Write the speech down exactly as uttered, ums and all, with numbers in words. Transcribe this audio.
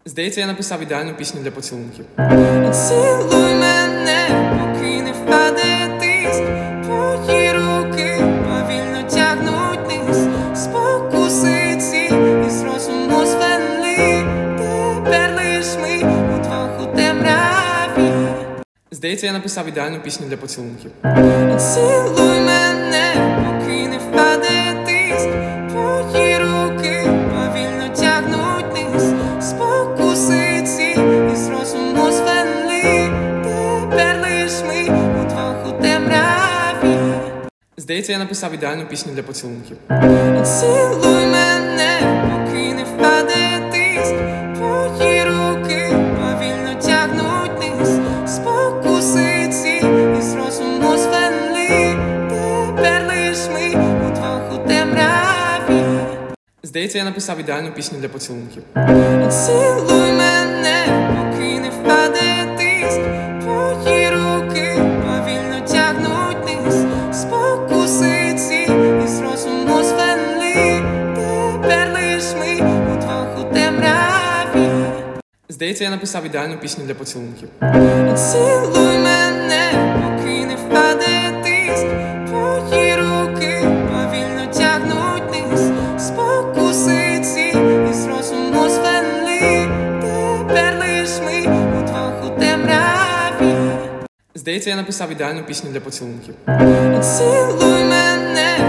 Здається, я написав ідеальну пісню для поцілунків. Цілуй мене, поки не впаде тиск. Твої руки повільно тягнуть вниз. Спокусиці із розуму звели. Тепер лиш ми удвох у темряві. Здається, я написав ідеальну пісню для поцілунків. Цілуй мене, поки не впаде тиск. Твої руки повільно тягнуть вниз. Спокусиці із розуму звели. Тепер лиш ми удвох у темряві. Здається, я написав ідеальну пісню для поцілунків. Цілуй мене, поки не впаде тиск. Твої руки повільно тягнуть вниз. Спокусиці із розуму звели. Тепер лиш ми удвох у темряві. Здається, я написав ідеальну пісню для поцілунків. Цілуй мене, поки не впаде тиск. Твої руки повільно тягнуть вниз. Спокусиці із розуму звели. Тепер лиш ми удвох у темряві. Здається, я написав ідеальну пісню для поцілунків. Цілуй мене, поки не впаде тиск. Твої руки повільно тягнуть вниз. Спокусиці із розуму звели. Тепер лиш ми удвох у темряві. Здається, я написав ідеальну пісню для поцілунків. Цілуй мене,